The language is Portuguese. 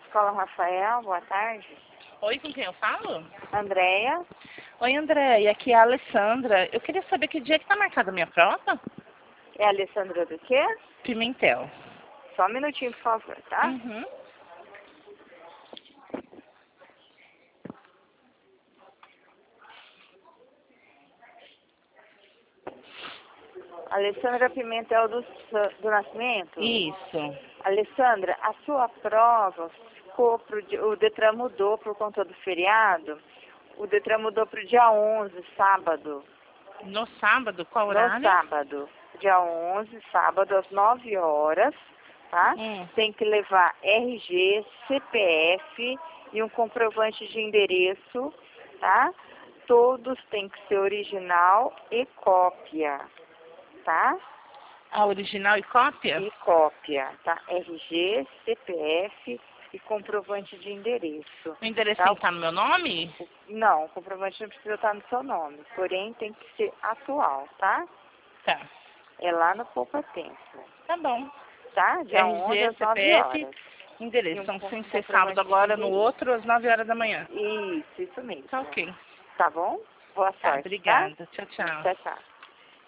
Escola Rafael, boa tarde. Oi, com quem eu falo? Andréia, Oi, André, e aqui é a Alessandra. Eu queria saber que dia que tá marcada a minha prova? é a Alessandra do quê? Pimentel. Só um minutinho, por favor, tá? Uhum. Alessandra Pimentel do Nascimento? Isso. Alessandra, a sua prova ficou o Detran mudou por conta do feriado. O Detran mudou para o dia 11, sábado. No sábado, qual No horário? sábado, dia 11, sábado, às 9 horas, tá? Tem que levar RG, CPF e um comprovante de endereço, tá? Todos têm que ser original e cópia, tá? A original e cópia? E cópia, tá? RG, CPF e comprovante de endereço. O endereço Tá? tem que estar no meu nome? Não, o comprovante não precisa estar no seu nome, porém tem que ser atual, tá? Tá. É lá no Poupa Tempo, Tá bom. tá? Dia 11 RG, às 9 CPF, horas. endereço. E um Então, sem ser comprovante sábado de agora, no endereço. outro, às 9 horas da manhã. Isso mesmo. Tá ok. Tá bom? Boa Tá, sorte, tá? obrigada. Tchau, tchau. Tchau, tchau.